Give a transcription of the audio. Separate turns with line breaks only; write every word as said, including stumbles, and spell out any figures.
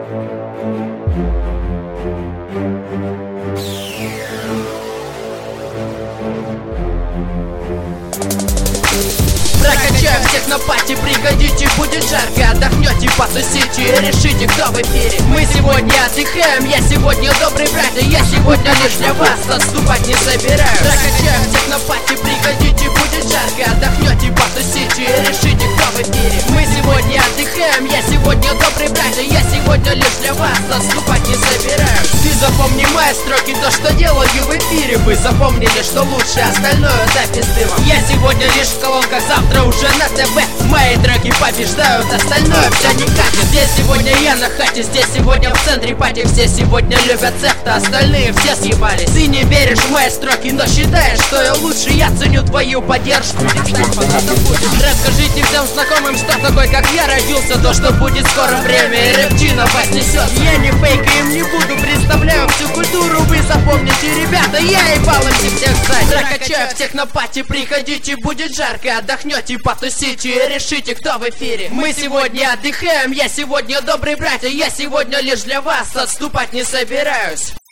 Прокачаю всех на пати, приходите, будет жарко. Отдохнете, потусите и решите, кто в эфире. Мы сегодня отдыхаем, я сегодня добрый брат, и я сегодня лишь для вас отступать не собираюсь. Прокачаю всех на пати, приходите, будет жарко. Отдохнете, потусите и решите, кто в эфире. Мы сегодня отдыхаем, я сегодня добрый брат, и я сегодня лишь для вас отступать не собираюсь. Ты запомни мои строки, то, что делаю в эфире. Вы запомнили, что лучше, остальное запись дымом. Я сегодня лишь в колонках, завтра уже на ТВ. Мои треки побеждают, остальное все не катит. Здесь сегодня я на хате, здесь сегодня в центре пати. Все сегодня любят цехта, остальные все съебались. Ты не веришь в мои строки, но считаешь, что я лучше. Я ценю твою поддержку. Расскажите всем знакомым, что такой, как я родился. То, что будет скоро время, и рэпчина вознесет. Я не фейкаем не буду, представляю всю культуру. Вы запомните, ребята, я ебал им всех знать. Прокачаю всех на пати, приходите, будет жарко. Отдохнете, потусите и решите, кто в эфире. Мы сегодня отдыхаем, я сегодня добрый брат, и я сегодня лишь для вас отступать не собираюсь.